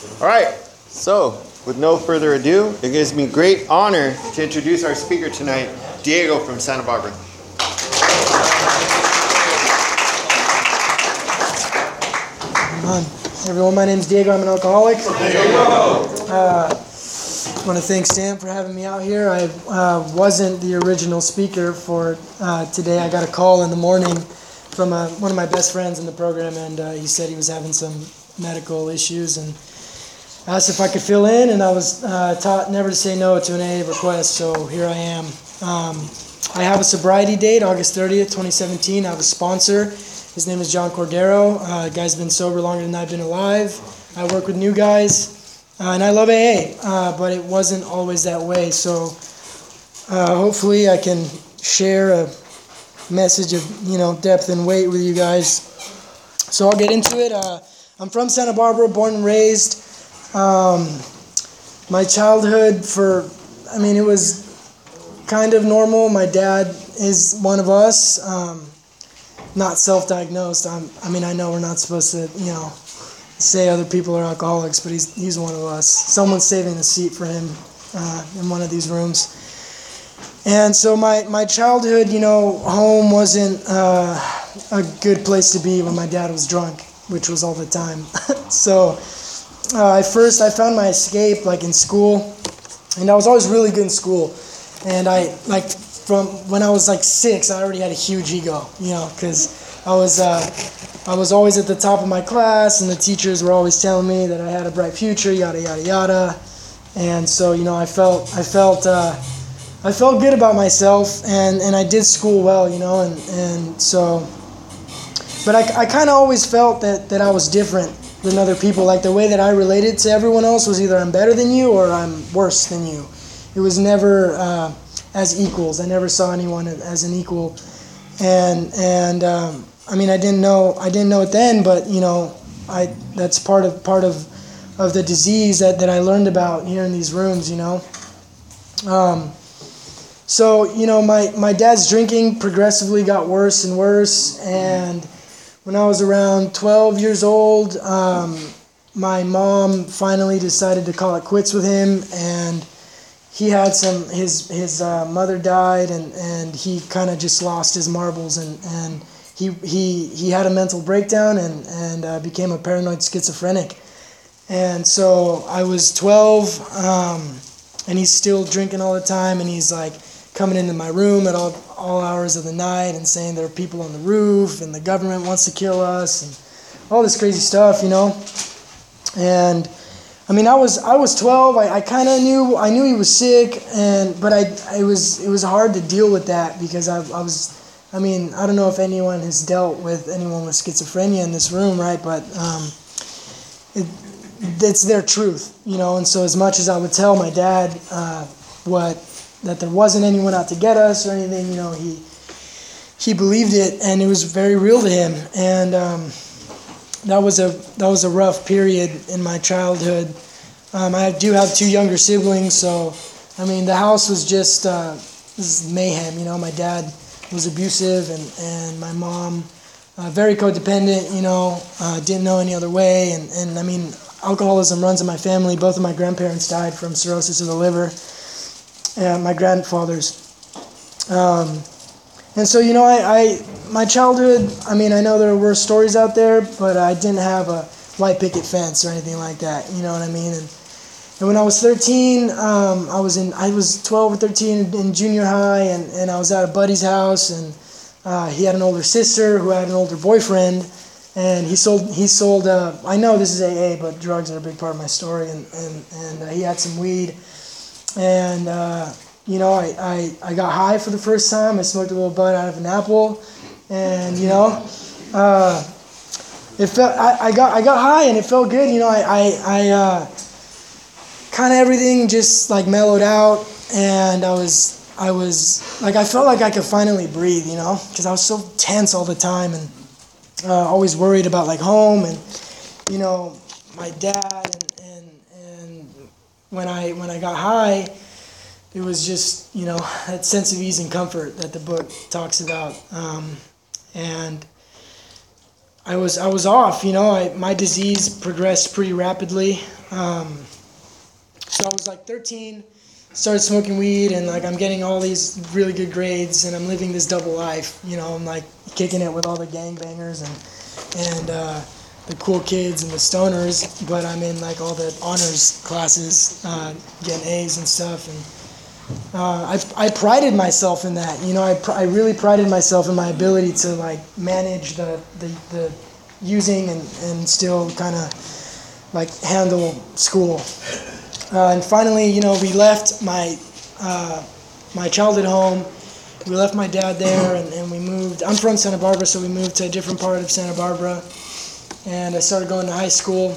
All right, so with no further ado, it gives me great honor to introduce our speaker tonight, Diego from Santa Barbara. Everyone, my name is Diego. I'm an alcoholic. I want to thank Sam for having me out here. I wasn't the original speaker for today. I got a call in the morning from one of my best friends in the program, and he said he was having some medical issues and asked if I could fill in, and I was taught never to say no to an AA request, so here I am. I have a sobriety date, August 30th, 2017. I have a sponsor. His name is John Cordero. The guy's been sober longer than I've been alive. I work with new guys, and I love AA, but it wasn't always that way, so hopefully I can share a message of depth and weight with you guys. So I'll get into it. I'm from Santa Barbara, born and raised. My childhood it was kind of normal. My dad is one of us, not self-diagnosed. I know we're not supposed to, say other people are alcoholics, but he's one of us. Someone's saving a seat for him in one of these rooms. And so my childhood, home wasn't a good place to be when my dad was drunk, which was all the time. So I found my escape in school, and I was always really good in school. And from when I was 6, I already had a huge ego, because I was always at the top of my class, and the teachers were always telling me that I had a bright future, yada yada yada. And so I felt good about myself, and I did school well, and so. But I kind of always felt that I was different than other people. The way that I related to everyone else was either I'm better than you or I'm worse than you. It was never as equals. I never saw anyone as an equal. And I didn't know it then, but that's part of the disease that I learned about here in these rooms. So my dad's drinking progressively got worse and worse, and when I was around 12 years old, my mom finally decided to call it quits with him, and he had his mother died, and he kind of just lost his marbles, and he had a mental breakdown and became a paranoid schizophrenic. And so I was 12, and he's still drinking all the time, and he's coming into my room at all hours of the night and saying there are people on the roof and the government wants to kill us and all this crazy stuff, And I was 12. I kind of knew he was sick, but it was hard to deal with that because I don't know if anyone has dealt with anyone with schizophrenia in this room, right? But it's their truth, And so as much as I would tell my dad that there wasn't anyone out to get us or anything, he believed it, and it was very real to him. And that was a rough period in my childhood. I do have 2 younger siblings, so the house was just this is mayhem. My dad was abusive, and my mom very codependent. Didn't know any other way, and alcoholism runs in my family. Both of my grandparents died from cirrhosis of the liver. My grandfathers. And so, my childhood, I know there were stories out there, but I didn't have a white picket fence or anything like that, you know what I mean? And when I was 13, I was 12 or 13 in junior high, and I was at a buddy's house, and he had an older sister who had an older boyfriend, and he sold I know this is AA, but drugs are a big part of my story, and he had some weed. And, I got high for the first time. I smoked a little bud out of an apple. And, it felt, I got high and it felt good. I kind of everything just mellowed out. And I felt like I could finally breathe, because I was so tense all the time and always worried about home and, my dad and when I got high, it was just, that sense of ease and comfort that the book talks about. And I was off, my disease progressed pretty rapidly. So I was like 13, started smoking weed, and like I'm getting all these really good grades, and I'm living this double life. You know, I'm like kicking it with all the gangbangers and the cool kids and the stoners, but I'm in like all the honors classes, getting A's and stuff, and I prided myself in that. You know, I really prided myself in my ability to like manage the using and still kind of like handle school. And finally, you know, we left my childhood home. We left my dad there, and we moved. I'm from Santa Barbara, so we moved to a different part of Santa Barbara. And I started going to high school.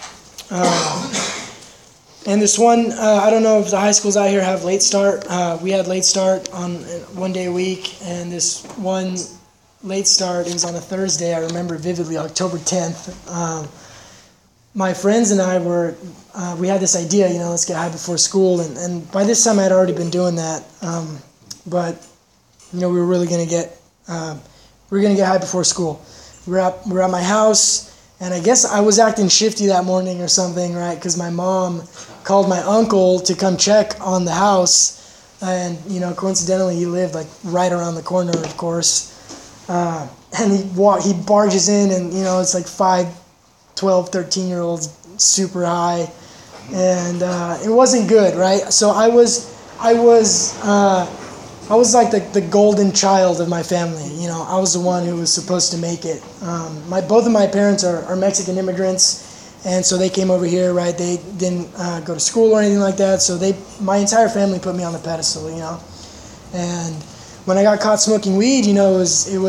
And this one, I don't know if the high schools out here have late start. We had late start on 1 day a week, and this one late start, it was on a Thursday. I remember vividly, October 10th. My friends and I we had this idea, you know, let's get high before school. And by this time, I had already been doing that. But, you know, we were really going to get high before school. We were at my house. And I guess I was acting shifty that morning or something, right? Because my mom called my uncle to come check on the house. And, you know, coincidentally, he lived like right around the corner, of course. And he barges in, and, you know, it's like 5, 12, 13-year-olds, super high. And it wasn't good, right? So I was like the golden child of my family. You know, I was the one who was supposed to make it. Both of my parents are Mexican immigrants, and so they came over here, right? They didn't go to school or anything like that, so my entire family put me on the pedestal, you know. And when I got caught smoking weed, you know,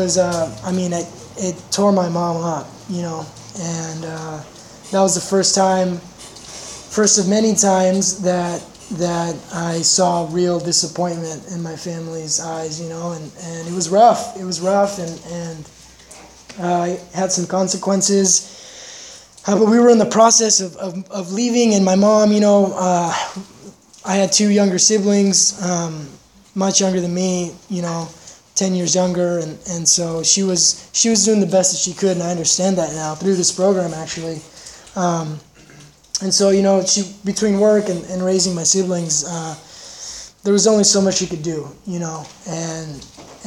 it tore my mom up, you know. And that was the first of many times that I saw real disappointment in my family's eyes, you know, and it was rough. It was rough, and I had some consequences. But we were in the process of leaving, and my mom, you know, I had 2 younger siblings, much younger than me, you know, 10 years younger, and so she was doing the best that she could, and I understand that now through this program, actually. And so, you know, between work and raising my siblings, there was only so much she could do, you know. And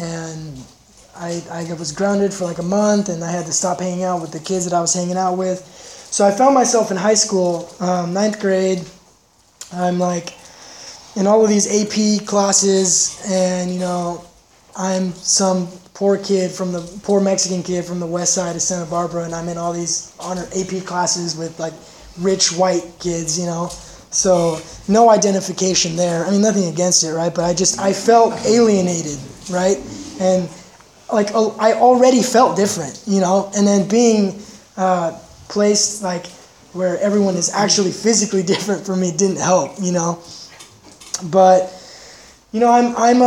I was grounded for like a month, and I had to stop hanging out with the kids that I was hanging out with. So I found myself in high school, 9th grade. I'm like in all of these AP classes, and, you know, I'm some poor Mexican kid from the west side of Santa Barbara, and I'm in all these honor AP classes with like rich white kids, you know, so no identification there. I mean, nothing against it, right? But I felt alienated, right? And like I already felt different, you know, and then being placed like where everyone is actually physically different from me didn't help, you know. But, you know,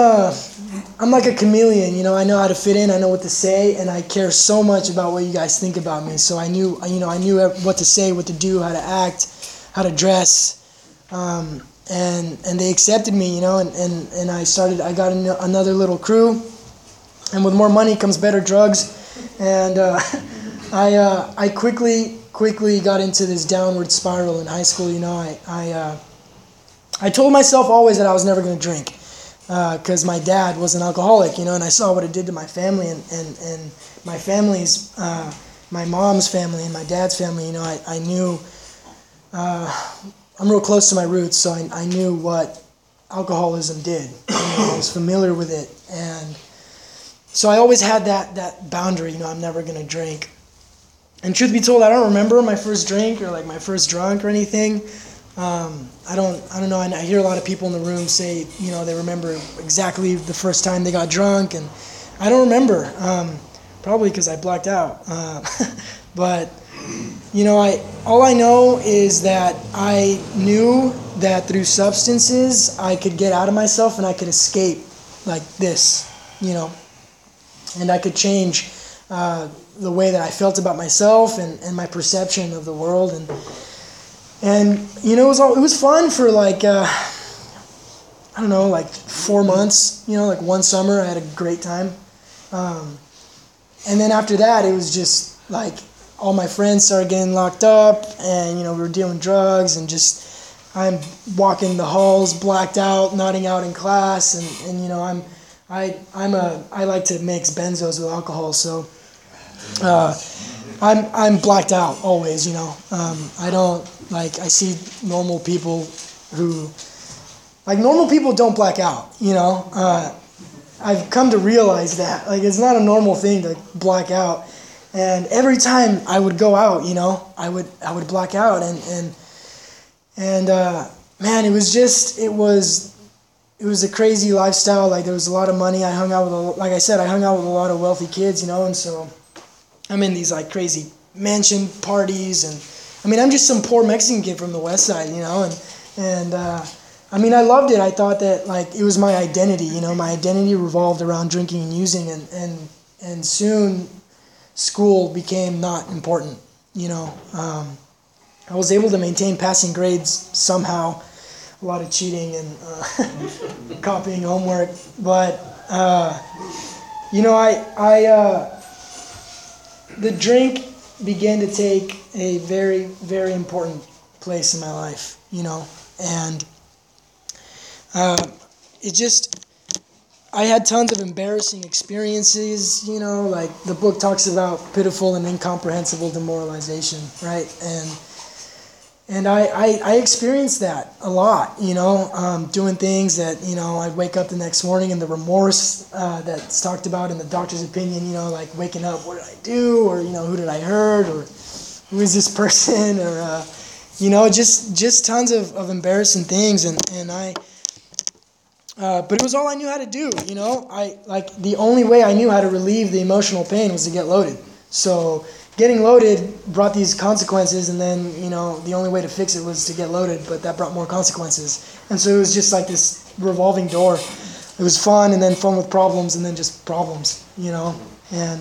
I'm like a chameleon, you know. I know how to fit in, I know what to say, and I care so much about what you guys think about me. So I knew what to say, what to do, how to act, how to dress, and they accepted me, you know. And I got another little crew, and with more money comes better drugs, and I quickly got into this downward spiral in high school. You know, I told myself always that I was never going to drink. Because my dad was an alcoholic, you know, and I saw what it did to my family and my family's, my mom's family and my dad's family, you know. I knew, I'm real close to my roots, so I knew what alcoholism did. You know, I was familiar with it, and so I always had that boundary, you know, I'm never going to drink. And truth be told, I don't remember my first drink or like my first drunk or anything. I don't know. I hear a lot of people in the room say, you know, they remember exactly the first time they got drunk, and I don't remember. Probably because I blacked out. But, you know, all I know is that I knew that through substances I could get out of myself and I could escape like this, you know, and I could change the way that I felt about myself and my perception of the world. And you know, it was fun for like, I don't know, like 4 months, you know, like one summer I had a great time. And then after that, it was just like all my friends started getting locked up, and we were dealing drugs, and just I'm walking the halls blacked out, nodding out in class, and I like to mix benzos with alcohol, so I'm blacked out always. I don't I see normal people who normal people don't black out. I've come to realize that it's not a normal thing to black out. And every time I would go out, I would black out, and man, it was a crazy lifestyle. There was a lot of money. I hung out with, like I said, I hung out with a lot of wealthy kids, and so I'm in these crazy mansion parties, and I'm just some poor Mexican kid from the West Side, and I loved it. I thought that it was my identity, my identity revolved around drinking and using, and soon school became not important. I was able to maintain passing grades somehow, a lot of cheating and copying homework, but the drink began to take a very, very important place in my life, and I had tons of embarrassing experiences, the book talks about pitiful and incomprehensible demoralization, right? And I experienced that a lot, doing things that, I'd wake up the next morning and the remorse that's talked about in the doctor's opinion, waking up, what did I do? Or, who did I hurt? Or who is this person? Or, just tons of embarrassing things. But it was all I knew how to do, the only way I knew how to relieve the emotional pain was to get loaded. So getting loaded brought these consequences, and then, the only way to fix it was to get loaded, but that brought more consequences. And so it was just this revolving door. It was fun, and then fun with problems, and then just problems, And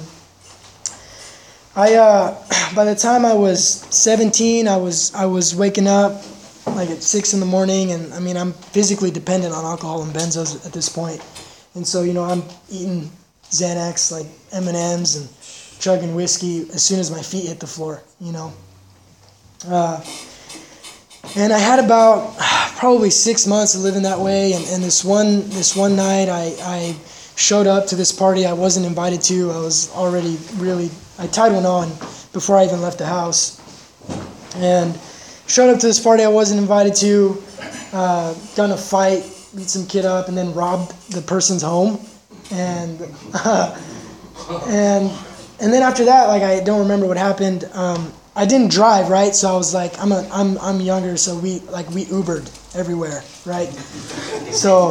by the time I was 17, I was waking up at 6 in the morning, and I'm physically dependent on alcohol and benzos at this point. And so, I'm eating Xanax, M&Ms, and chugging whiskey as soon as my feet hit the floor, And I had about probably 6 months of living that way, and this one night I showed up to this party I wasn't invited to. I was already I tied one on before I even left the house. And showed up to this party I wasn't invited to, got in a fight, beat some kid up, and then robbed the person's home. And and then after that, I don't remember what happened. I didn't drive, right? So I was I'm younger, so we Ubered everywhere, right? So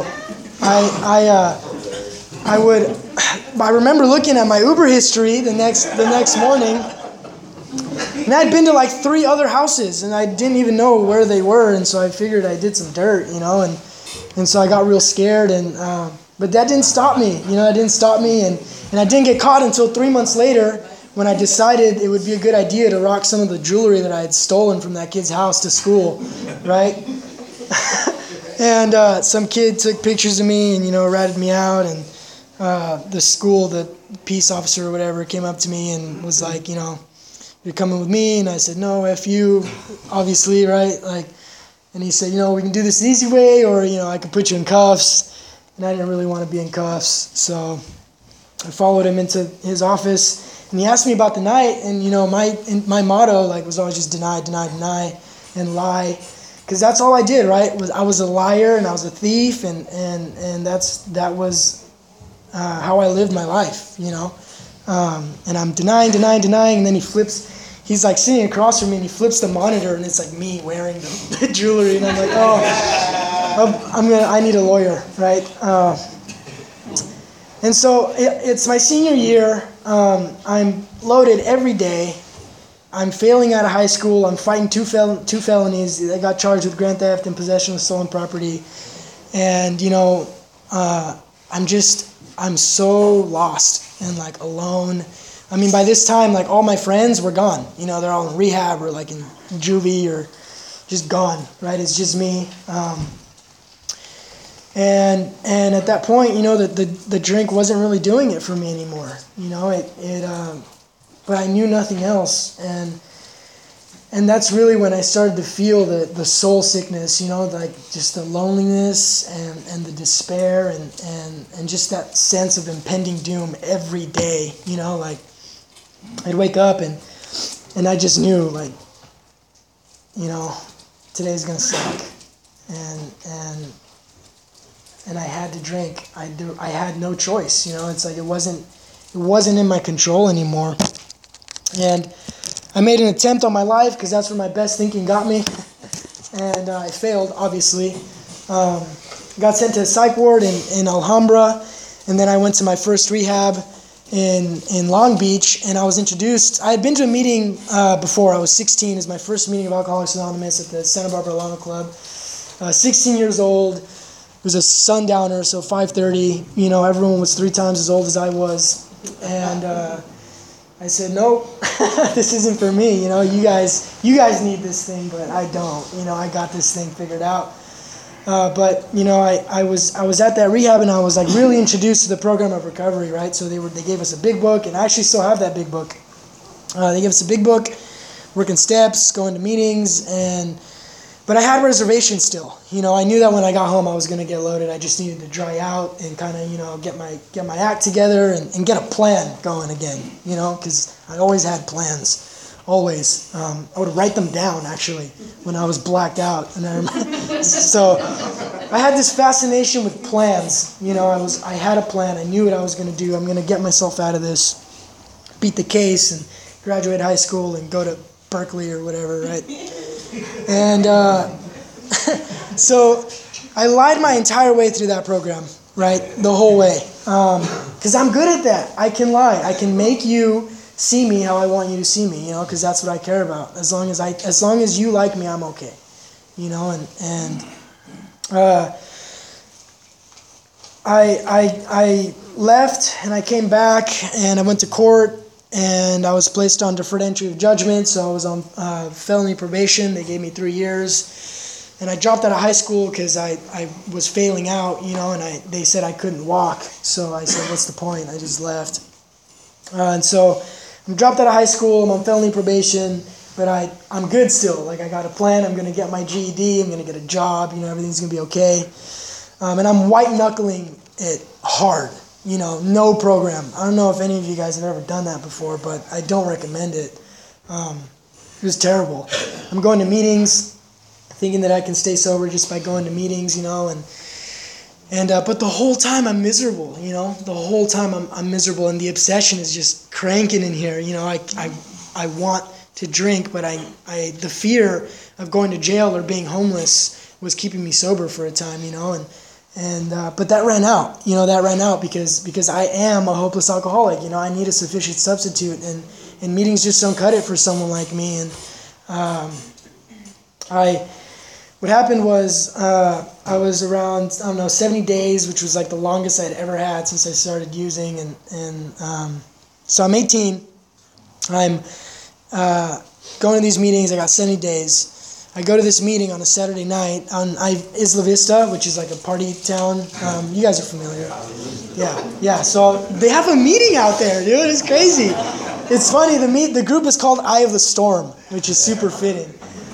I remember looking at my Uber history the next morning. And I'd been to 3 other houses, and I didn't even know where they were, and so I figured I did some dirt, and so I got real scared, but that didn't stop me, it didn't stop me, and I didn't get caught until 3 months later when I decided it would be a good idea to rock some of the jewelry that I had stolen from that kid's house to school, right? And some kid took pictures of me and, ratted me out, and the school, the peace officer or whatever, came up to me and was like, you're coming with me? And I said, no, F you, obviously, right? And he said, we can do this the easy way, or, I could put you in cuffs. And I didn't really want to be in cuffs. So I followed him into his office, and he asked me about the night. And, my motto, was always just deny, and lie. Because that's all I did, right? I was a liar, and I was a thief, and that was how I lived my life, And I'm denying, and then he's sitting across from me, and he flips the monitor, and it's me wearing the jewelry, and I'm like, I need a lawyer, right? And so it's my senior year. I'm loaded every day. I'm failing out of high school. I'm fighting two felonies. I got charged with grand theft and possession of stolen property, and I'm so lost and alone. By this time, all my friends were gone. They're all in rehab or in juvie or just gone, right? It's just me. And at that point, the drink wasn't really doing it for me anymore. but I knew nothing else. And that's really when I started to feel the soul sickness, like just the loneliness and the despair and just that sense of impending doom every day, like I'd wake up and I just knew, like, today's gonna suck, and I had to drink. I had no choice. It's like it wasn't in my control anymore, and I made an attempt on my life because that's where my best thinking got me, and I failed, obviously. Got sent to a psych ward in Alhambra, and then I went to my first rehab in Long Beach, and I was introduced. I had been to a meeting before. I was 16. It was my first meeting of Alcoholics Anonymous at the Santa Barbara Llama Club. 16 years old. It was a sundowner, so 5:30. Everyone was 3 times as old as I was, and I said, nope, this isn't for me. You guys need this thing, but I don't. I got this thing figured out. But I was at that rehab, and I was like really introduced to the program of recovery, right? So they gave us a big book, and I actually still have that big book. They gave us a big book, working steps, going to meetings, but I had reservations still. I knew that when I got home I was going to get loaded. I just needed to dry out and kind of get my act together and get a plan going again. Because I always had plans. Always. I would write them down, actually, when I was blacked out. So I had this fascination with plans. I had a plan. I knew what I was going to do. I'm going to get myself out of this, beat the case, and graduate high school and go to Berkeley or whatever, right? And so I lied my entire way through that program, right? The whole way. Because I'm good at that. I can lie. I can make you see me how I want you to see me, because that's what I care about. As long as you like me, I'm okay, I left and I came back and I went to court and I was placed on deferred entry of judgment. So I was on felony probation. They gave me 3 years, and I dropped out of high school because I was failing out, and they said I couldn't walk. So I said, what's the point? I just left, and so I'm dropped out of high school. I'm on felony probation, but I'm good still. Like, I got a plan. I'm going to get my GED. I'm going to get a job. Everything's going to be okay. And I'm white-knuckling it hard. No program. I don't know if any of you guys have ever done that before, but I don't recommend it. It was terrible. I'm going to meetings, thinking that I can stay sober just by going to meetings, but the whole time I'm miserable, the whole time I'm miserable, and the obsession is just cranking in here. I want to drink, but the fear of going to jail or being homeless was keeping me sober for a time, but that ran out, because I am a hopeless alcoholic. I need a sufficient substitute, and meetings just don't cut it for someone like me. And what happened was I was around, 70 days, which was like the longest I'd ever had since I started using. And so I'm 18. I'm going to these meetings. I got 70 days. I go to this meeting on a Saturday night on Isla Vista, which is like a party town. You guys are familiar. Yeah. So they have a meeting out there, dude. It's crazy. It's funny. The group is called Eye of the Storm, which is super fitting.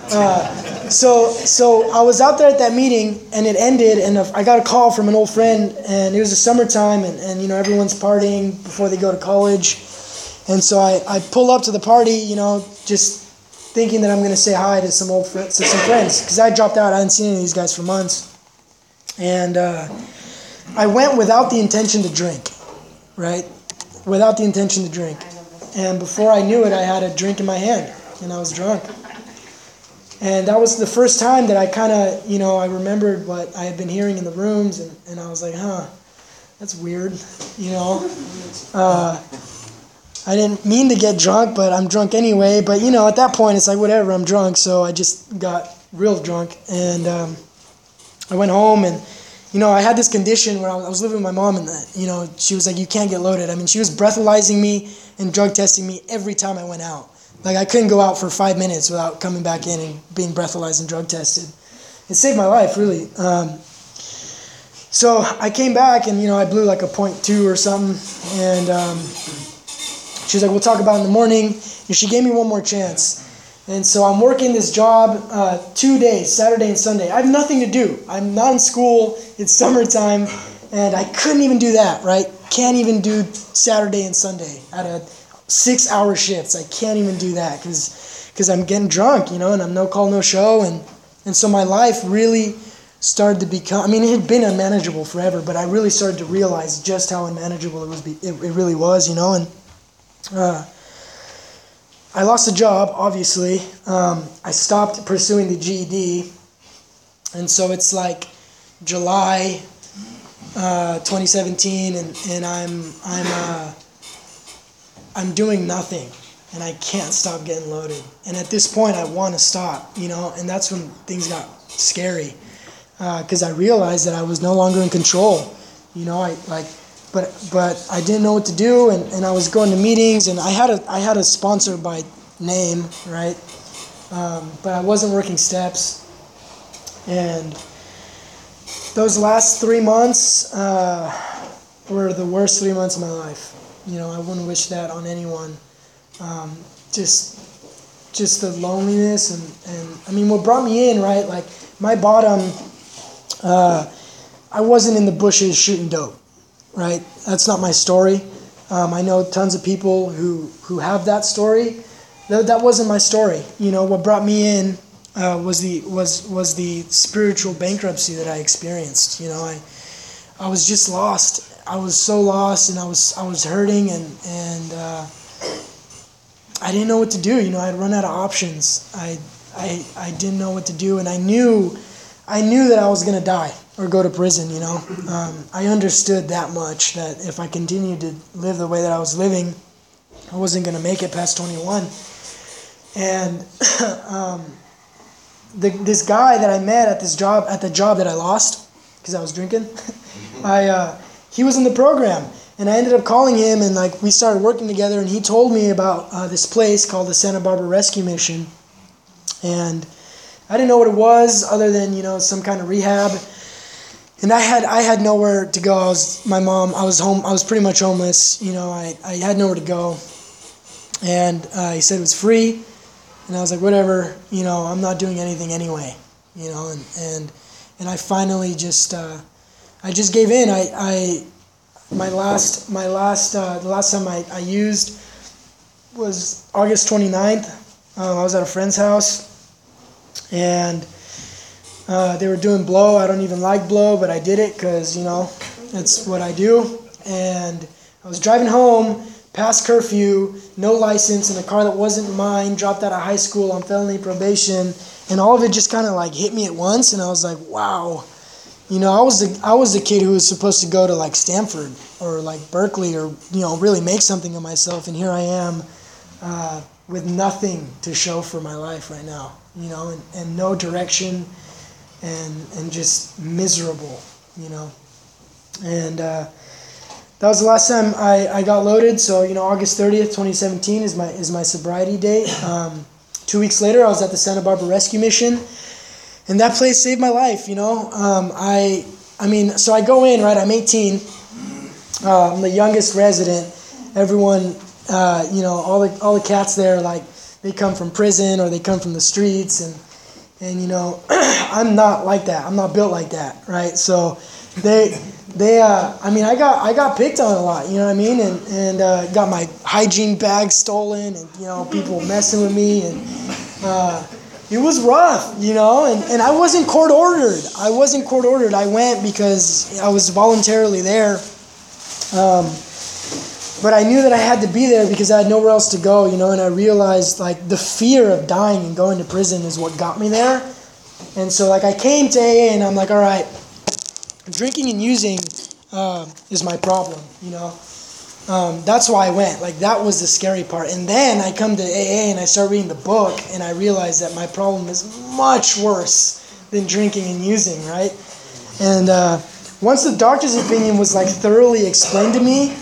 So I was out there at that meeting, and it ended, and I got a call from an old friend, and it was the summertime, and everyone's partying before they go to college, and so I pull up to the party, just thinking that I'm going to say hi to some friends, because I dropped out. I hadn't seen any of these guys for months, and I went without the intention to drink, right? Without the intention to drink, and before I knew it, I had a drink in my hand, and I was drunk. And that was the first time that I kind of, I remembered what I had been hearing in the rooms, and I was like, that's weird, I didn't mean to get drunk, but I'm drunk anyway. But, at that point, it's like, whatever, I'm drunk. So I just got real drunk, and I went home, and, I had this condition where I was living with my mom, and, she was like, you can't get loaded. I mean, she was breathalyzing me and drug testing me every time I went out. Like, I couldn't go out for 5 minutes without coming back in and being breathalyzed and drug tested. It saved my life, really. So I came back, and, I blew like a .2 or something. And She was like, we'll talk about it in the morning. And she gave me one more chance. And so I'm working this job 2 days, Saturday and Sunday. I have nothing to do. I'm not in school. It's summertime. And I couldn't even do that, right? Can't even do Saturday and Sunday at a 6-hour shifts. I can't even do that because I'm getting drunk, and I'm no call, no show. And so my life really started to become, it had been unmanageable forever, but I really started to realize just how unmanageable it really was, and I lost the job, obviously. I stopped pursuing the GED, and so it's like July 2017, and I'm doing nothing, and I can't stop getting loaded. And at this point, I want to stop, and that's when things got scary, because I realized that I was no longer in control. But I didn't know what to do, and I was going to meetings, and I had a sponsor by name, right? But I wasn't working steps, and those last 3 months were the worst 3 months of my life. I wouldn't wish that on anyone. Just the loneliness and what brought me in, right? Like my bottom, I wasn't in the bushes shooting dope. Right? That's not my story. I know tons of people who have that story. That wasn't my story. What brought me in was the spiritual bankruptcy that I experienced. I was just lost. I was so lost, and I was hurting, and I didn't know what to do. I'd run out of options. I didn't know what to do, and I knew that I was gonna die or go to prison, I understood that much, that if I continued to live the way that I was living, I wasn't going to make it past 21. And this guy that I met at the job that I lost, because I was drinking, he was in the program. And I ended up calling him, and we started working together, and he told me about this place called the Santa Barbara Rescue Mission. And I didn't know what it was other than, some kind of rehab. And I had nowhere to go. I was home. I was pretty much homeless. I had nowhere to go. And he said it was free. And I was like, whatever. I'm not doing anything anyway. And I finally just I just gave in. The last time I used was August 29th. I was at a friend's house, and they were doing blow. I don't even like blow, but I did it because, it's what I do. And I was driving home past curfew, no license, in a car that wasn't mine, dropped out of high school on felony probation. And all of it just kind of hit me at once. And I was like, wow. I was the kid who was supposed to go to Stanford or Berkeley or, really make something of myself. And here I am with nothing to show for my life right now, and no direction. And just miserable, And that was the last time I got loaded. So, August 30th, 2017 is my sobriety date. 2 weeks later, I was at the Santa Barbara Rescue Mission, and that place saved my life. So I go in, right? I'm 18. I'm the youngest resident. Everyone, all the cats there, they come from prison or they come from the streets, and I'm not like that. I'm not built like that, right? So I got picked on a lot, and got my hygiene bag stolen, and people messing with me, and it was rough, and I wasn't court ordered. I went because I was voluntarily there. But I knew that I had to be there because I had nowhere else to go, and I realized the fear of dying and going to prison is what got me there. And so I came to AA and I'm like, all right, drinking and using is my problem, That's why I went. That was the scary part. And then I come to AA and I start reading the book and I realize that my problem is much worse than drinking and using, right? And once the doctor's opinion was thoroughly explained to me,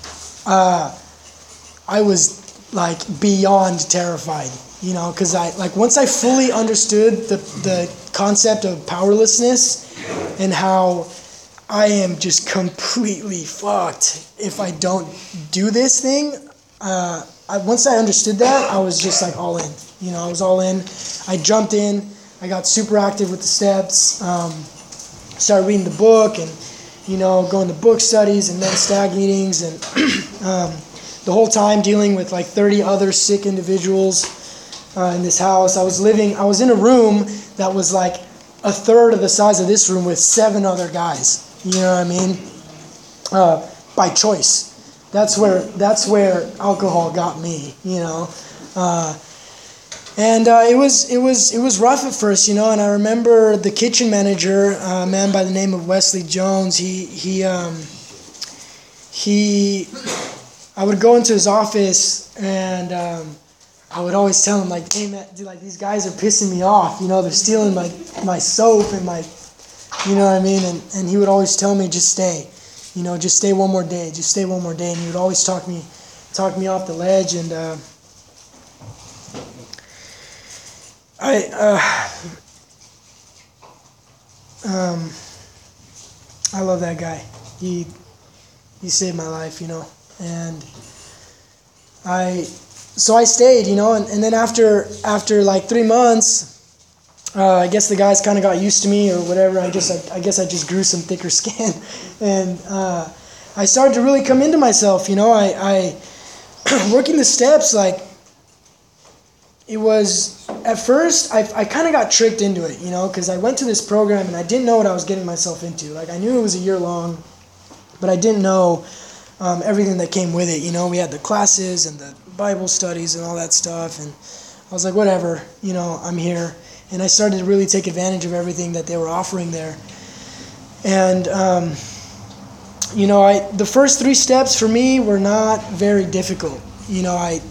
I was beyond terrified, because once I fully understood the concept of powerlessness and how I am just completely fucked if I don't do this thing, once I understood that, I was just like all in. I was all in. I jumped in. I got super active with the steps. Started reading the book and, going to book studies and men's stag meetings and the whole time dealing with like 30 other sick individuals in this house. I was in a room that was like a third of the size of this room with 7 other guys. You know what I mean? By choice. That's where alcohol got me, and it was rough at first, and I remember the kitchen manager, a man by the name of Wesley Jones. I would go into his office and I would always tell him like, hey man, dude, like these guys are pissing me off, they're stealing my soap and my, you know what I mean, and he would always tell me just stay. Just stay one more day. Just stay one more day. And he would always talk me off the ledge. And I love that guy. He saved my life, And I stayed, and then after like 3 months. I guess the guys kind of got used to me or whatever. I guess I just grew some thicker skin, and I started to really come into myself. I working the steps, like it was at first I kind of got tricked into it, because I went to this program and I didn't know what I was getting myself into. Like I knew it was a year long, but I didn't know everything that came with it. We had the classes and the Bible studies and all that stuff, and I was like, whatever, I'm here. And I started to really take advantage of everything that they were offering there. And, the first 3 steps for me were not very difficult. I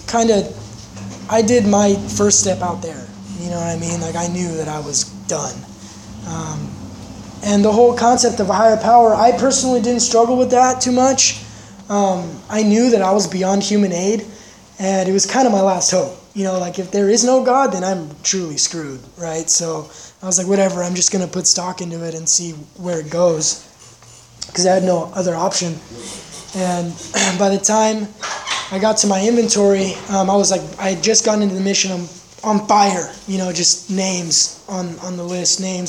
did my first step out there. You know what I mean? Like I knew that I was done. And the whole concept of a higher power, I personally didn't struggle with that too much. I knew that I was beyond human aid, and it was kind of my last hope. Like if there is no God, then I'm truly screwed, right? So I was like, whatever, I'm just going to put stock into it and see where it goes, because I had no other option. And by the time I got to my inventory, I was like, I had just gotten into the mission. I'm on fire, just names on the list, names,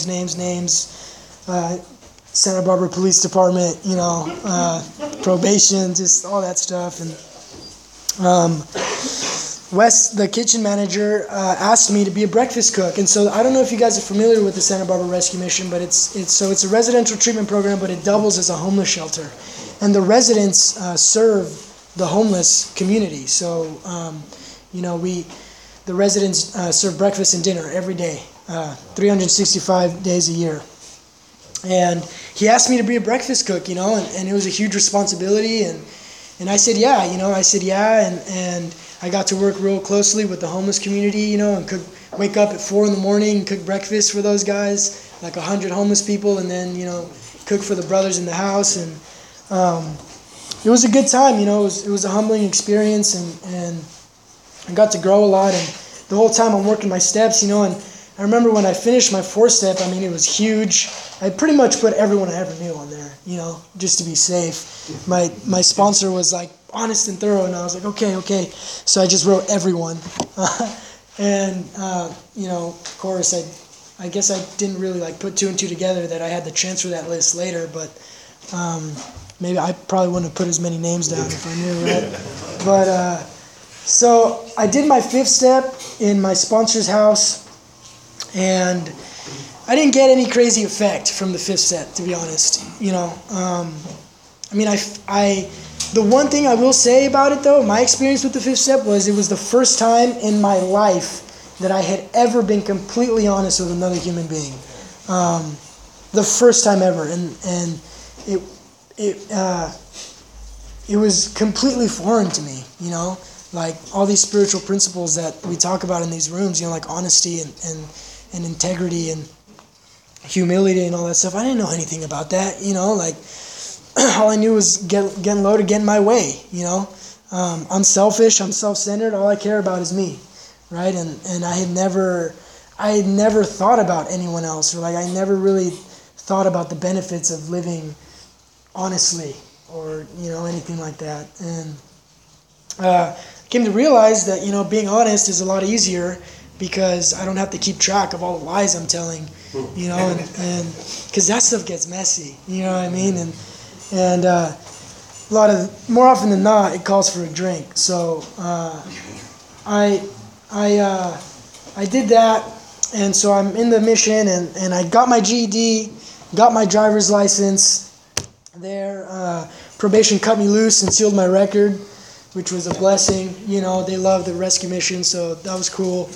Santa Barbara Police Department, probation, just all that stuff. And Wes, the kitchen manager, asked me to be a breakfast cook. And so I don't know if you guys are familiar with the Santa Barbara Rescue Mission, but it's a residential treatment program, but it doubles as a homeless shelter. And the residents serve the homeless community. So, the residents serve breakfast and dinner every day, 365 days a year. And he asked me to be a breakfast cook, and it was a huge responsibility. And I said, yeah, and I got to work real closely with the homeless community, and wake up at 4 a.m, and cook breakfast for those guys, like 100 homeless people, and then, cook for the brothers in the house. And it was a good time, it was a humbling experience, and I got to grow a lot. And the whole time I'm working my steps, and I remember when I finished my 4th step, it was huge. I pretty much put everyone I ever knew on there, just to be safe. My sponsor was like honest and thorough, and I was like, okay. So I just wrote everyone. Of course, I guess I didn't really like put 2 and 2 together that I had to transfer that list later, but maybe I probably wouldn't have put as many names down if I knew, right? But so I did my 5th step in my sponsor's house, and I didn't get any crazy effect from the 5th step, to be honest. The one thing I will say about it, though, my experience with the 5th step was it was the first time in my life that I had ever been completely honest with another human being. The first time ever, and it was completely foreign to me. Like all these spiritual principles that we talk about in these rooms. Like honesty and integrity and humility and all that stuff. I didn't know anything about that. Like. All I knew was getting low to get in my way, I'm selfish, I'm self-centered, all I care about is me, right? And I had never thought about anyone else, or like I never really thought about the benefits of living honestly, or anything like that. And came to realize that, being honest is a lot easier because I don't have to keep track of all the lies I'm telling, and because that stuff gets messy, you know what I mean? And more often than not, it calls for a drink. So I did that, and so I'm in the mission, and I got my GED, got my driver's license there. Probation cut me loose and sealed my record, which was a blessing. They love the rescue mission, so that was cool.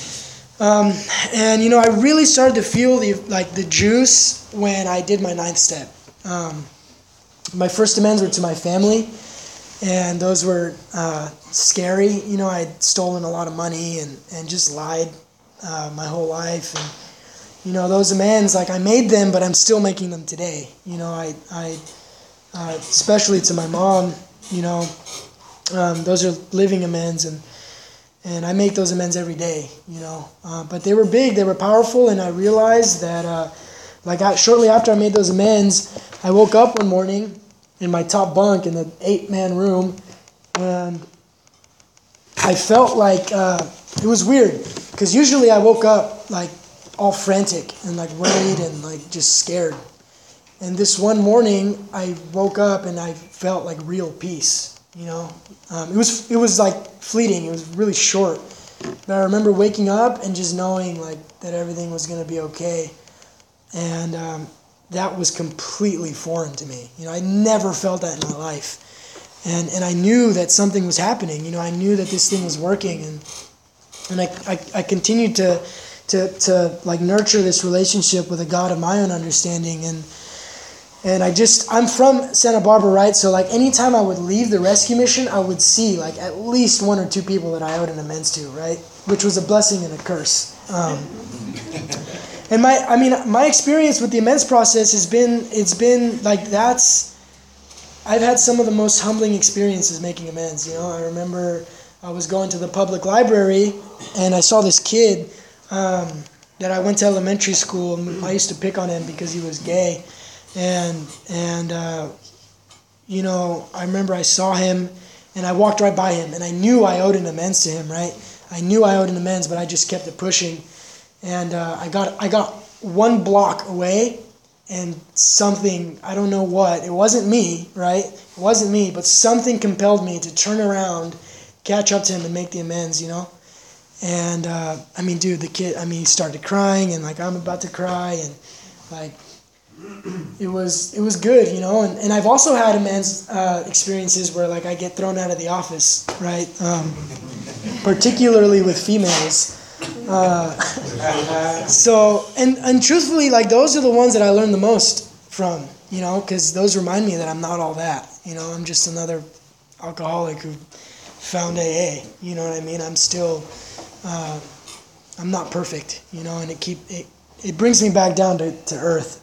And I really started to feel the juice when I did my 9th step. My first amends were to my family, and those were scary. I'd stolen a lot of money and just lied my whole life, and those amends, I made them, but I'm still making them today. I especially to my mom, those are living amends, and I make those amends every day, but they were big, they were powerful, and I realized that shortly after I made those amends, I woke up one morning in my top bunk in the 8-man room, and I felt like it was weird, because usually I woke up all frantic and worried and just scared. And this one morning I woke up and I felt real peace. It was fleeting. It was really short. But I remember waking up and just knowing that everything was going to be okay. And that was completely foreign to me. I never felt that in my life. And I knew that something was happening. I knew that this thing was working. And I continued to nurture this relationship with a God of my own understanding. And I'm from Santa Barbara, right? So anytime I would leave the rescue mission, I would see at least 1 or 2 people that I owed an amends to, right? Which was a blessing and a curse. And my experience with the amends process has been, I've had some of the most humbling experiences making amends. I remember I was going to the public library and I saw this kid that I went to elementary school, and I used to pick on him because he was gay. And I remember I saw him and I walked right by him and I knew I owed an amends to him, right? I knew I owed an amends, but I just kept it pushing. And I got 1 block away, and something, I don't know what, it wasn't me, right? It wasn't me, but something compelled me to turn around, catch up to him and make the amends, And the kid, he started crying, and I'm about to cry, and it was good, and I've also had amends experiences where I get thrown out of the office, right? Particularly with females. So and truthfully, those are the ones that I learned the most from, because those remind me that I'm not all that, I'm just another alcoholic who found AA, you know what I mean? I'm still, I'm not perfect, and it brings me back down to earth.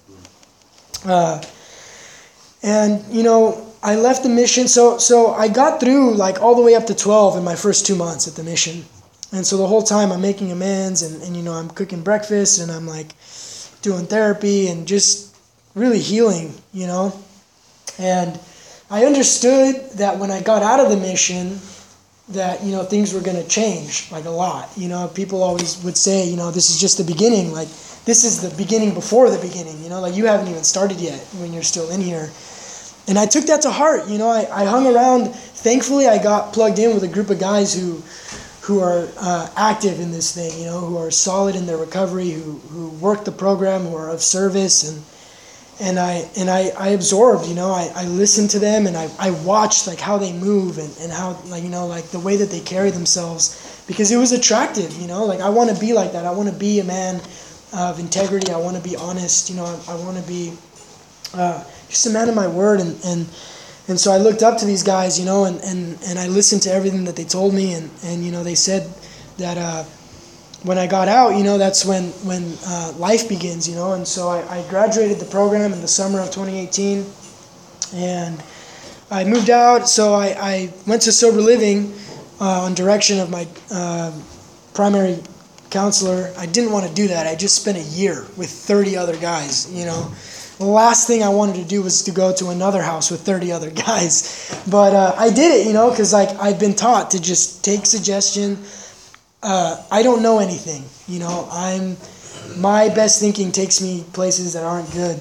I left the mission, so I got through all the way up to 12 in my first 2 months at the mission. And so the whole time I'm making amends, and I'm cooking breakfast, and I'm doing therapy and just really healing, And I understood that when I got out of the mission that, things were going to change a lot. People always would say, this is just the beginning, this is the beginning before the beginning, you haven't even started yet when you're still in here. And I took that to heart, I hung around. Thankfully, I got plugged in with a group of guys who are active in this thing, who are solid in their recovery, who work the program, who are of service, and I absorbed, I listened to them, and I watched how they move and how the way that they carry themselves, because it was attractive, I want to be like that. I want to be a man of integrity. I want to be honest. I want to be just a man of my word, and so I looked up to these guys, and I listened to everything that they told me, and they said that when I got out, that's when life begins, and so I graduated the program in the summer of 2018, and I moved out. So I went to sober living on direction of my primary counselor. I didn't want to do that. I just spent a year with 30 other guys, the last thing I wanted to do was to go to another house with 30 other guys. But I did it, because like I've been taught to just take suggestion. I don't know anything, my best thinking takes me places that aren't good,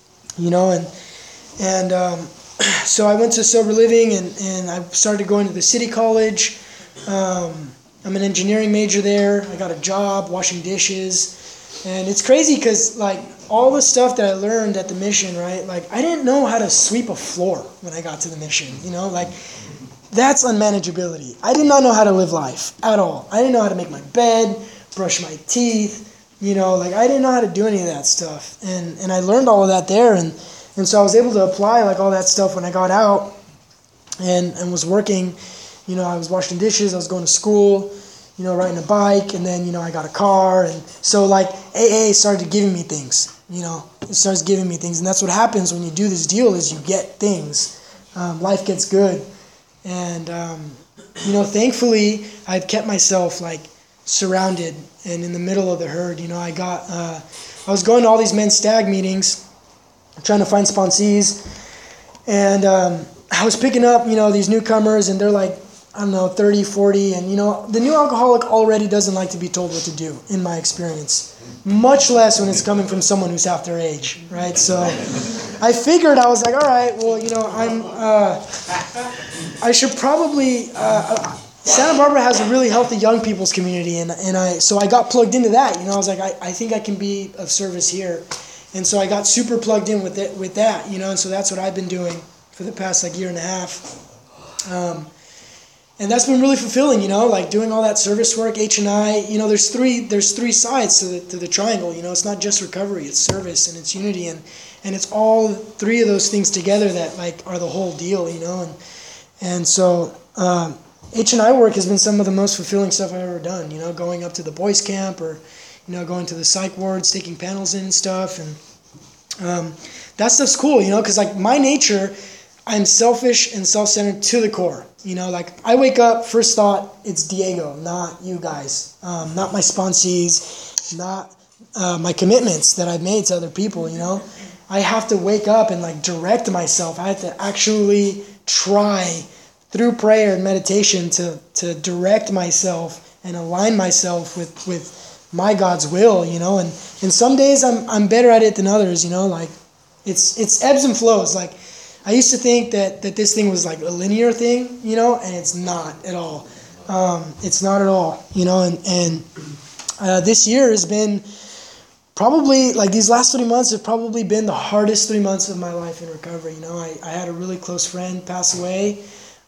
and so I went to sober living and I started going to the city college. I'm an engineering major there. I got a job washing dishes, and it's crazy because like all the stuff that I learned at the mission, right? Like I didn't know how to sweep a floor when I got to the mission, like that's unmanageability. I did not know how to live life at all. I didn't know how to make my bed, brush my teeth, like I didn't know how to do any of that stuff. And I learned all of that there, and so I was able to apply like all that stuff when I got out and was working. I was washing dishes, I was going to school, riding a bike, and then, I got a car. And so like AA started giving me things, it starts giving me things. And that's what happens when you do this deal is you get things. Life gets good. And, thankfully I've kept myself like surrounded and in the middle of the herd. I was going to all these men's stag meetings, trying to find sponsees. And I was picking up, these newcomers, and they're like, 30, 40. And, the new alcoholic already doesn't like to be told what to do, in my experience. Much less when it's coming from someone who's half their age, right? So I figured, I was like, all right, well, I should probably, Santa Barbara has a really healthy young people's community. So I got plugged into that, I was like, I think I can be of service here. And so I got super plugged in with that, and so that's what I've been doing for the past like year and a half. And that's been really fulfilling, like doing all that service work, H&I. There's three sides to the triangle. It's not just recovery, it's service and it's unity, and it's all three of those things together that like are the whole deal, and so H&I work has been some of the most fulfilling stuff I've ever done. Going up to the boys camp, or going to the psych wards, taking panels in and stuff, and that stuff's cool, because like my nature, I'm selfish and self-centered to the core. Like I wake up, first thought, it's Diego, not you guys, not my sponsees, not my commitments that I've made to other people. I have to wake up and like direct myself. I have to actually try through prayer and meditation to direct myself and align myself with my God's will. And some days I'm better at it than others. Like it's ebbs and flows. Like I used to think that this thing was like a linear thing, and it's not at all. It's not at all, and this year has been probably, like these last 3 months have probably been the hardest 3 months of my life in recovery. I had a really close friend pass away.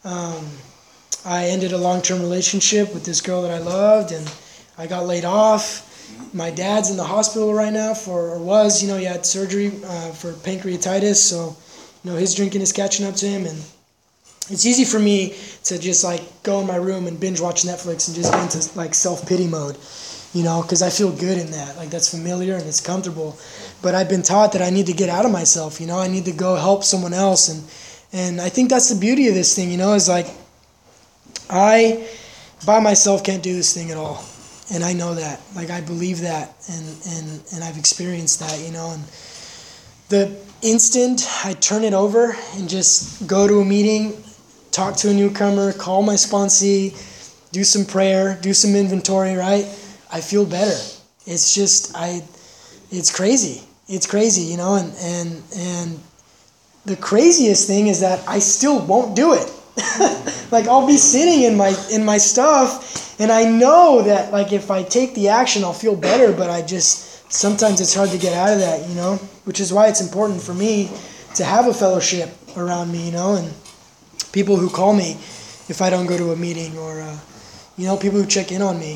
I ended a long-term relationship with this girl that I loved, and I got laid off. My dad's in the hospital right now he had surgery for pancreatitis, so his drinking is catching up to him, and it's easy for me to just like go in my room and binge watch Netflix and just get into like self-pity mode, because I feel good in that. Like that's familiar and it's comfortable. But I've been taught that I need to get out of myself, I need to go help someone else, and I think that's the beauty of this thing, is like I by myself can't do this thing at all. And I know that. Like I believe that, and I've experienced that, and the instant I turn it over and just go to a meeting, talk to a newcomer, call my sponsee, do some prayer, do some inventory, right? I feel better. It's just it's crazy. It's crazy, and the craziest thing is that I still won't do it. Like I'll be sitting in my stuff, and I know that like if I take the action I'll feel better, but sometimes it's hard to get out of that, which is why it's important for me to have a fellowship around me, and people who call me if I don't go to a meeting, or, people who check in on me.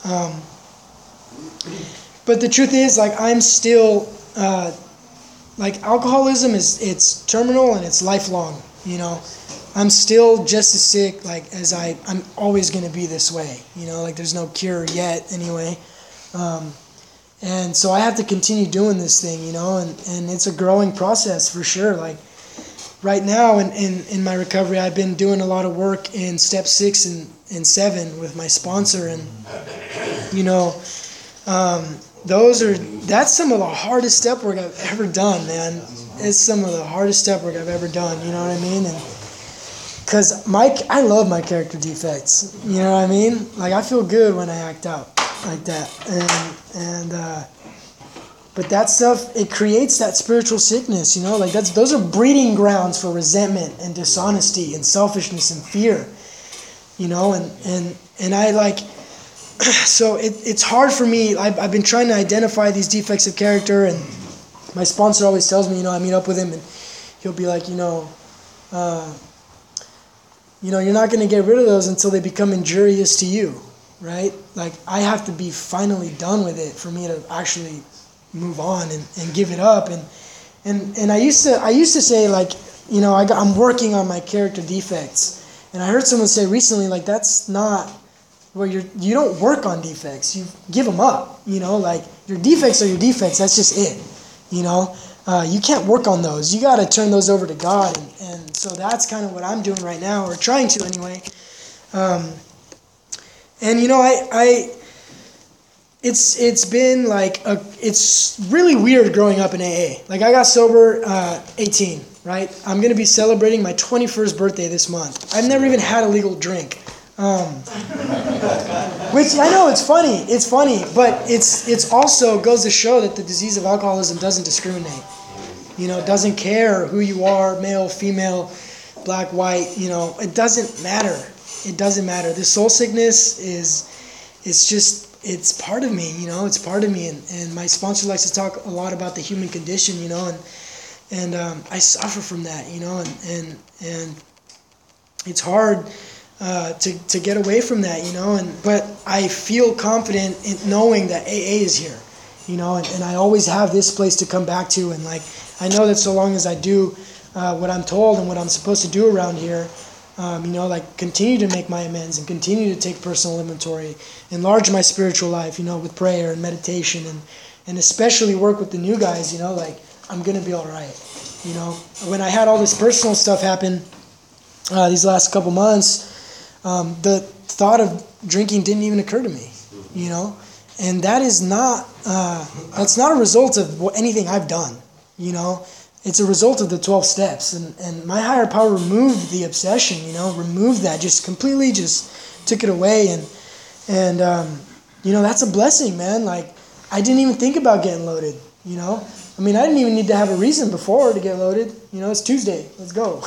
But the truth is, like, I'm still, like, alcoholism it's terminal and it's lifelong, I'm still just as sick, like, as I'm always going to be this way, like, there's no cure yet anyway. And so I have to continue doing this thing, and it's a growing process for sure. Like right now in my recovery, I've been doing a lot of work in step 6 and 7 with my sponsor, and that's some of the hardest step work I've ever done, man. It's some of the hardest step work I've ever done, you know what I mean? And because I love my character defects, you know what I mean? Like, I feel good when I act out like that. But that stuff, it creates that spiritual sickness, you know? Like, those are breeding grounds for resentment and dishonesty and selfishness and fear, you know? And I, like, so it's hard for me. I've been trying to identify these defects of character, and my sponsor always tells me, you know, I meet up with him, and he'll be like, you're not going to get rid of those until they become injurious to you, right? Like, I have to be finally done with it for me to actually move on and give it up. And I used to say, like, you know, I'm working on my character defects. And I heard someone say recently, like, that's not where you don't work on defects. You give them up, you know, like, your defects are your defects. That's just it, you know. You can't work on those. You got to turn those over to God. And so that's kind of what I'm doing right now, or trying to anyway. And, you know, it's been like, it's really weird growing up in AA. Like, I got sober 18, right? I'm going to be celebrating my 21st birthday this month. I've never even had a legal drink. Which, I know, it's funny, but it's also goes to show that the disease of alcoholism doesn't discriminate. You know, it doesn't care who you are, male, female, black, white, you know, it doesn't matter. It doesn't matter. The soul sickness it's part of me, you know, it's part of me. And my sponsor likes to talk a lot about the human condition, you know, and I suffer from that, you know, and it's hard to get away from that, you know, but I feel confident in knowing that AA is here, you know, and I always have this place to come back to, and like, I know that so long as I do what I'm told and what I'm supposed to do around here, you know, like, continue to make my amends and continue to take personal inventory, enlarge my spiritual life, you know, with prayer and meditation, and especially work with the new guys, you know, like, I'm going to be all right, you know. When I had all this personal stuff happen these last couple months, the thought of drinking didn't even occur to me, you know, and that is not, that's not a result of anything I've done, you know. It's a result of the 12 steps, and my higher power removed the obsession, you know, removed that, just completely just took it away, and you know, that's a blessing, man. Like, I didn't even think about getting loaded, you know. I mean, I didn't even need to have a reason before to get loaded, you know. It's Tuesday, let's go.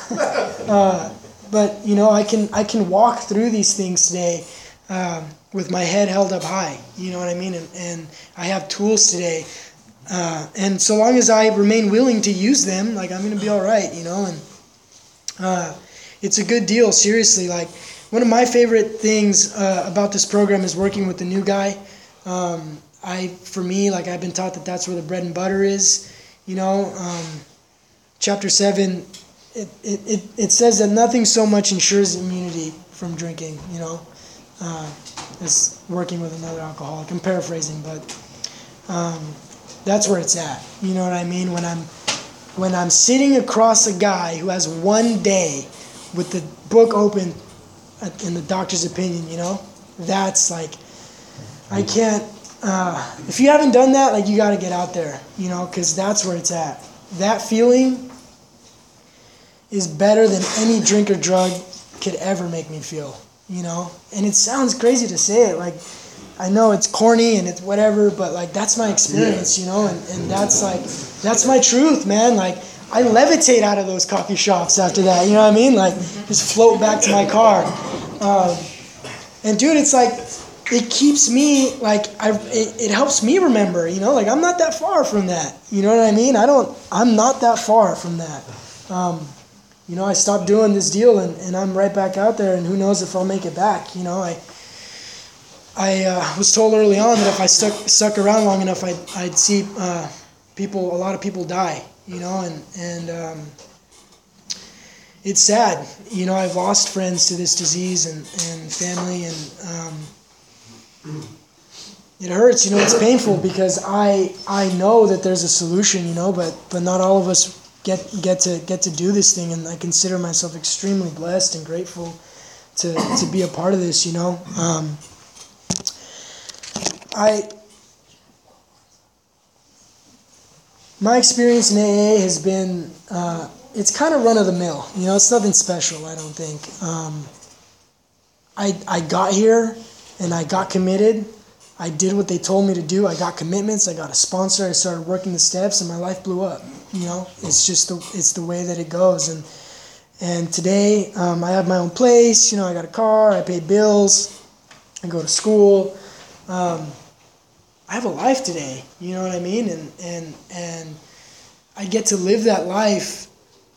But, you know, I can walk through these things today with my head held up high, you know what I mean, and I have tools today. And so long as I remain willing to use them, like, I'm going to be all right, you know, and it's a good deal, seriously. Like, one of my favorite things about this program is working with the new guy. For me, like, I've been taught that that's where the bread and butter is, you know. Chapter 7, it says that nothing so much ensures immunity from drinking, you know, as working with another alcoholic. I'm paraphrasing, but that's where it's at. You know what I mean? When I'm sitting across a guy who has one day with the book open in the doctor's opinion, you know, that's like, I can't. If you haven't done that, like, you got to get out there, you know, because that's where it's at. That feeling is better than any drink or drug could ever make me feel, you know. And it sounds crazy to say it, like, I know it's corny and it's whatever, but, like, that's my experience, you know, and that's, like, that's my truth, man. Like, I levitate out of those coffee shops after that, you know what I mean? Like, just float back to my car. And, dude, it's like, it keeps me, like, it helps me remember, you know, like, I'm not that far from that, you know what I mean? I'm not that far from that. You know, I stopped doing this deal and I'm right back out there, and who knows if I'll make it back, you know. I was told early on that if I stuck around long enough, I'd see a lot of people die, you know, and it's sad. You know, I've lost friends to this disease and family, and it hurts, you know, it's painful because I know that there's a solution, you know, but not all of us get to do this thing, and I consider myself extremely blessed and grateful to be a part of this, you know. my experience in AA has been, it's kind of run of the mill. You know, it's nothing special, I don't think. I got here and I got committed. I did what they told me to do. I got commitments. I got a sponsor. I started working the steps, and my life blew up. You know, it's just it's the way that it goes. And today I have my own place. You know, I got a car. I pay bills. I go to school. I have a life today. You know what I mean? And I get to live that life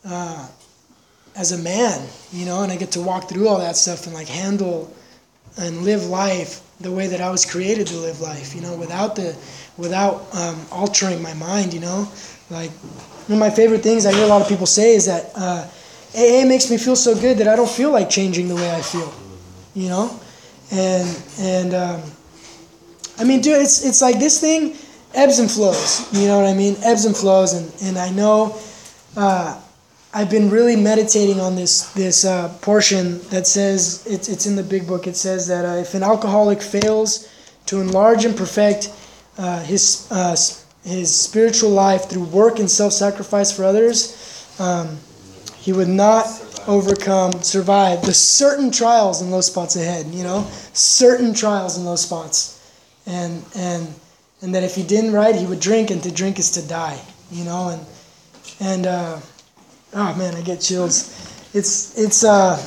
as a man. You know, and I get to walk through all that stuff and like handle and live life the way that I was created to live life, you know, without altering my mind, you know. Like, one of my favorite things I hear a lot of people say is that AA makes me feel so good that I don't feel like changing the way I feel, you know. And I mean, dude, it's like this thing ebbs and flows, you know what I mean? Ebbs and flows, and I know I've been really meditating on this portion that says, it's in the big book, it says that if an alcoholic fails to enlarge and perfect his spiritual life through work and self-sacrifice for others, he would not survive the certain trials in those spots ahead, you know, certain trials in those spots. And that if he didn't, right, he would drink, and to drink is to die, you know, and oh man, I get chills. It's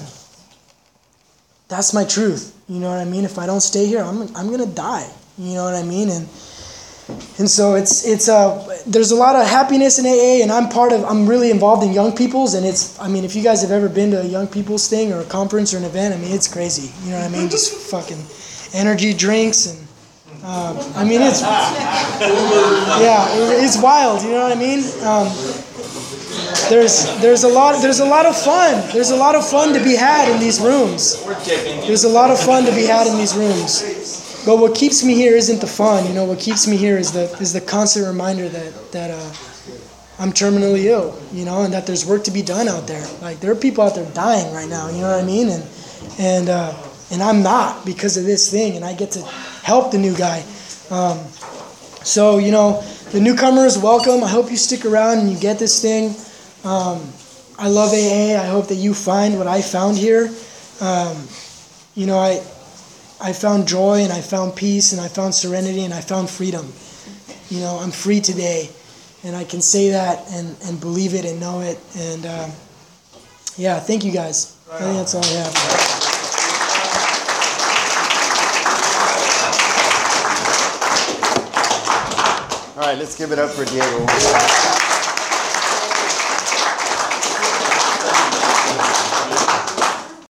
that's my truth. You know what I mean? If I don't stay here, I'm gonna die. You know what I mean? And so it's there's a lot of happiness in AA, and I'm really involved in young people's, and I mean, if you guys have ever been to a young people's thing or a conference or an event, I mean, it's crazy. You know what I mean? Just fucking energy drinks and I mean, it's it's wild. You know what I mean? There's a lot of fun. There's a lot of fun to be had in these rooms. There's a lot of fun to be had in these rooms. But what keeps me here isn't the fun. You know, what keeps me here is the constant reminder that I'm terminally ill. You know, and that there's work to be done out there. Like, there are people out there dying right now. You know what I mean? And I'm not, because of this thing, and I get to help the new guy. So, you know, the newcomer is welcome. I hope you stick around and you get this thing. I love AA. I hope that you find what I found here. You know, I found joy, and I found peace, and I found serenity, and I found freedom. You know, I'm free today, and I can say that and believe it and know it. And yeah, thank you guys. I think that's all I have. All right, let's give it up for Diego.